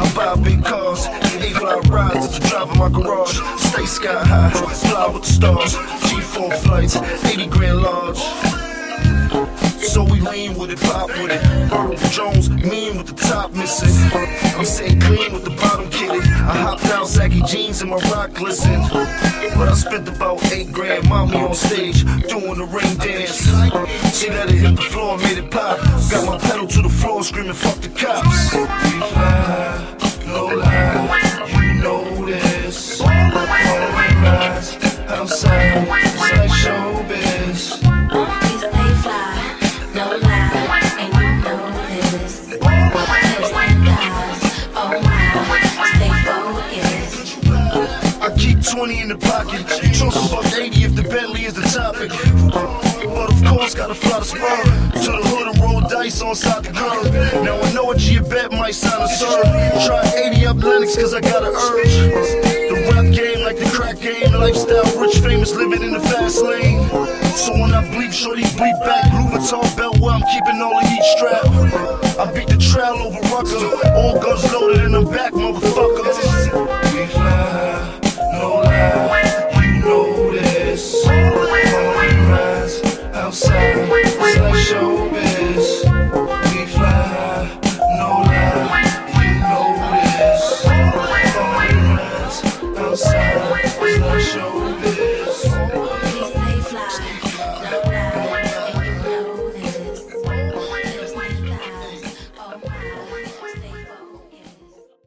buy big cars, A-fly rides at the drive in my garage. Stay sky high, fly with the stars. G4 flights, 80 grand large. So we lean with it, pop with it. Purple Jones, mean with the top missing. I'm saying clean with the bottom kitted. I hopped out, saggy jeans and my rock glisten. But I spent about 8 grand, mommy on stage, doing the ring dance. She let it hit the floor, made it pop. Got my pedal to the floor, screaming, fuck the cops. We fly, no lie, you know this. All the rides outside, it's like showbiz. We stay fly, no lie, and you know this. Hips and thighs, oh my, stay focused. I keep 20 in the pocket. You talking about 80 if the Bentley is the topic. But of course, gotta fly the spur to the hood and roll dice on side the curb. Now I know a G bet might sound absurd. Try 80 up Lennox cause I got an urge. The rap game like the crack game. Lifestyle, rich, famous, living in the fast lane. So when I bleep, shorty bleep back. Louis Vuitton belt where I'm keeping all the heat strapped. I beat the trail over Rucker. All guns loaded in the back, motherfucker. We fly, no lie, you know this. All the rides outside, it's like showbiz. We fly, no lie, you know this. All the rides outside, it's like showbiz.